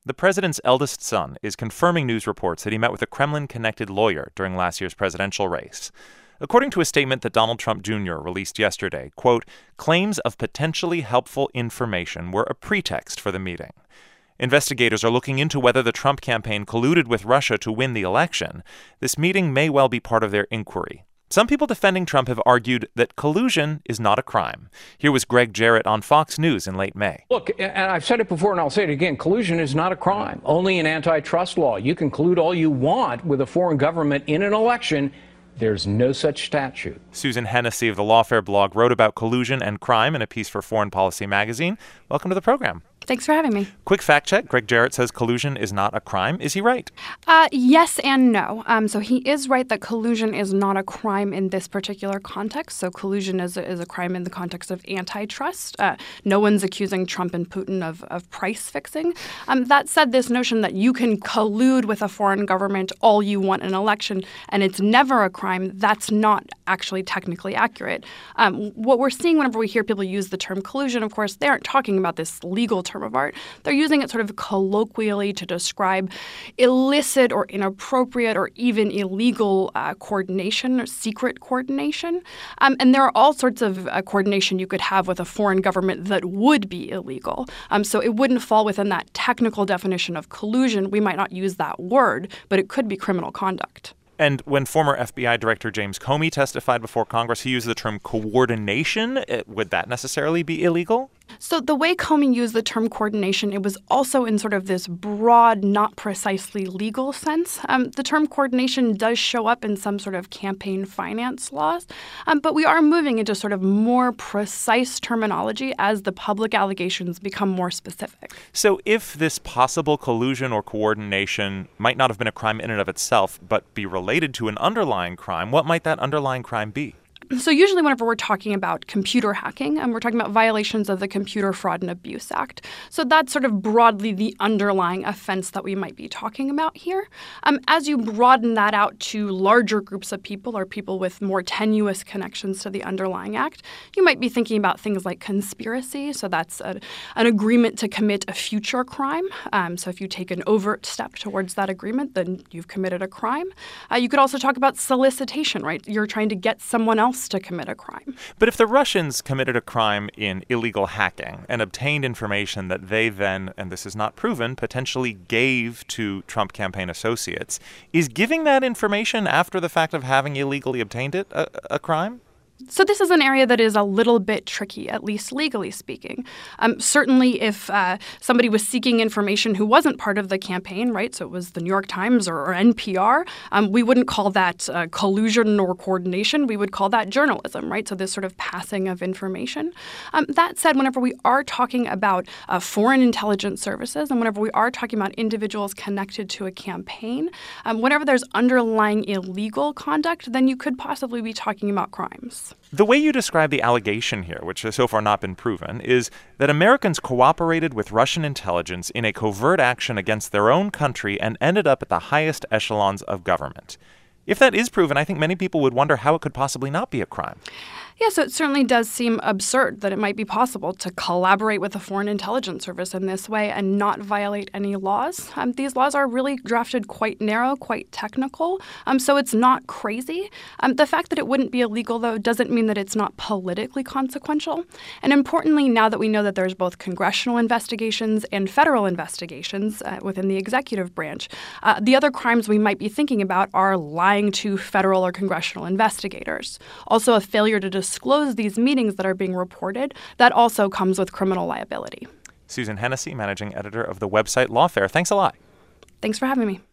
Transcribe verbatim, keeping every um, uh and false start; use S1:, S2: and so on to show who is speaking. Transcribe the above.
S1: The president's eldest son is confirming news reports that he met with a Kremlin-connected lawyer during last year's presidential race. According to a statement that Donald Trump Junior released yesterday, quote, claims of potentially helpful information were a pretext for the meeting. Investigators are looking into whether the Trump campaign colluded with Russia to win the election. This meeting may well be part of their inquiry. Some people defending Trump have argued that collusion is not a crime. Here was Greg Jarrett on Fox News in late May.
S2: Look, and I've said it before and I'll say it again, collusion is not a crime. Only in antitrust law. You can collude all you want with a foreign government in an election. There's no such statute.
S1: Susan Hennessy of the Lawfare blog wrote about collusion and crime in a piece for Foreign Policy magazine. Welcome to the program.
S3: Thanks for having me.
S1: Quick fact check. Greg Jarrett says collusion is not a crime. Is he right?
S3: Uh, yes and no. Um, so he is right that collusion is not a crime in this particular context. So collusion is a, is a crime in the context of antitrust. Uh, no one's accusing Trump and Putin of, of price fixing. Um, that said, this notion that you can collude with a foreign government all you want in an election and it's never a crime, that's not actually technically accurate. Um, what we're seeing whenever we hear people use the term collusion, of course, they aren't talking about this legal term of art. They're using it sort of colloquially to describe illicit or inappropriate or even illegal uh, coordination or secret coordination. Um, and there are all sorts of uh, coordination you could have with a foreign government that would be illegal. Um, so it wouldn't fall within that technical definition of collusion. We might not use that word, but it could be criminal conduct.
S1: And when former F B I Director James Comey testified before Congress, he used the term coordination. Would that necessarily be illegal?
S3: So the way Comey used the term coordination, it was also in sort of this broad, not precisely legal sense. Um, the term coordination does show up in some sort of campaign finance laws, um, but we are moving into sort of more precise terminology as the public allegations become more specific.
S1: So if this possible collusion or coordination might not have been a crime in and of itself, but be related to an underlying crime, what might that underlying crime be?
S3: So usually whenever we're talking about computer hacking, and we're talking about violations of the Computer Fraud and Abuse Act. So that's sort of broadly the underlying offense that we might be talking about here. Um, as you broaden that out to larger groups of people or people with more tenuous connections to the underlying act, you might be thinking about things like conspiracy. So that's a, an agreement to commit a future crime. Um, so if you take an overt step towards that agreement, then you've committed a crime. Uh, you could also talk about solicitation, right? You're trying to get someone else to commit a crime.
S1: But if the Russians committed a crime in illegal hacking and obtained information that they then, and this is not proven, potentially gave to Trump campaign associates, is giving that information after the fact of having illegally obtained it a, a crime?
S3: So this is an area that is a little bit tricky, at least legally speaking. Um, certainly if uh, somebody was seeking information who wasn't part of the campaign, right, so it was the New York Times or, or N P R, um, we wouldn't call that uh, collusion or coordination. We would call that journalism, right, so this sort of passing of information. Um, that said, whenever we are talking about uh, foreign intelligence services and whenever we are talking about individuals connected to a campaign, um, whenever there's underlying illegal conduct, then you could possibly be talking about crimes.
S1: The way you describe the allegation here, which has so far not been proven, is that Americans cooperated with Russian intelligence in a covert action against their own country and ended up at the highest echelons of government. If that is proven, I think many people would wonder how it could possibly not be a crime.
S3: Yeah, so it certainly does seem absurd that it might be possible to collaborate with a foreign intelligence service in this way and not violate any laws. Um, these laws are really drafted quite narrow, quite technical, um, so it's not crazy. Um, the fact that it wouldn't be illegal, though, doesn't mean that it's not politically consequential. And importantly, now that we know that there's both congressional investigations and federal investigations uh, within the executive branch, uh, the other crimes we might be thinking about are lying to federal or congressional investigators. Also, a failure to disclose these meetings that are being reported, that also comes with criminal liability.
S1: Susan Hennessy, managing editor of the website Lawfare. Thanks a lot.
S3: Thanks for having me.